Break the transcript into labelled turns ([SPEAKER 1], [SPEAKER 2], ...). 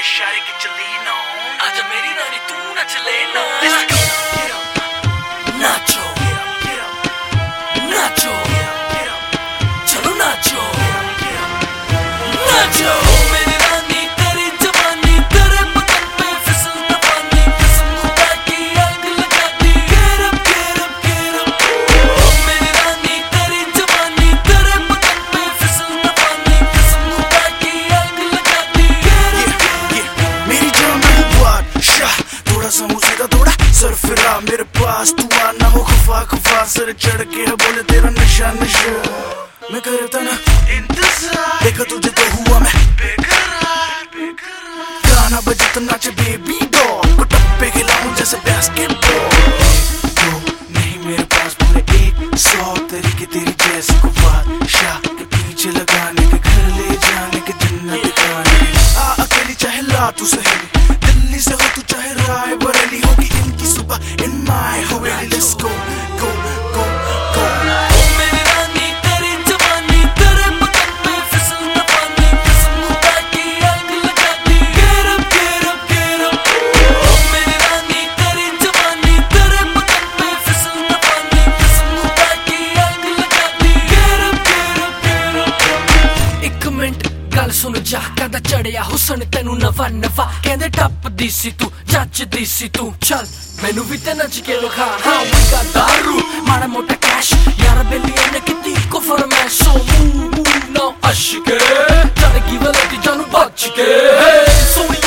[SPEAKER 1] इशारे की चली नो आज मेरी रानी तू नच ले नो नाचो नाचो चलो नाचो नाचो मेरी रानी तेरी जवानी तेरे बदन पे फिसलता पानी कसम खुदा की आग लगा दी get up मेरी रानी तेरी जवानी तेरे बदन पे फिसलता पानी कसम खुदा की आग लगा दी get up
[SPEAKER 2] मेरी जान में बादशाह थोड़ा सा मुँह सीधा थोड़ा सर फिरा मेरे पास तू आना हो खफा खफा सर चढ़ के है बोले तेरा नशा नशा मैं करता ना इंतजार देखा तुझे तो हुआ मैं बेकरार गाना बजे तो नाचे बेबी डॉल को टप्पे खिलाऊं जैसे बास्केटबॉल तो नहीं मेरे पास पूरे 100 तरीके तेरी जैसी को बादशाह के पीछे लगाने के घर ले जाने के जन्नत दिखाने आ अकेली चाहे ला तू सहेली दिल्ली से हो तू चाहे राय बरेली होगी इनकी सुबह in my Haveli let's go गो गो गो
[SPEAKER 1] मेरी रानी तेरी जवानी तेरे बदन पे फिसलता पानी कसम खुदा की आग लगा दी get up मेरी रानी तेरी जवानी तेरे बदन पे फिसलता पानी कसम खुदा की आग लगा दी get up एक मिनट गल सुन जा कहदा चढ़िया हुसन तेनू नवा नवा कहंदे टप्पदी सी तू जचदी सी तू चल मैनू भी ते नच के लखा हाँ वी got दारू माड़ा मोटा कैश यार बेलिया ने किती को फरमाइश सो मूव ना अशके चढ़ की वलती जानू बच के सोनी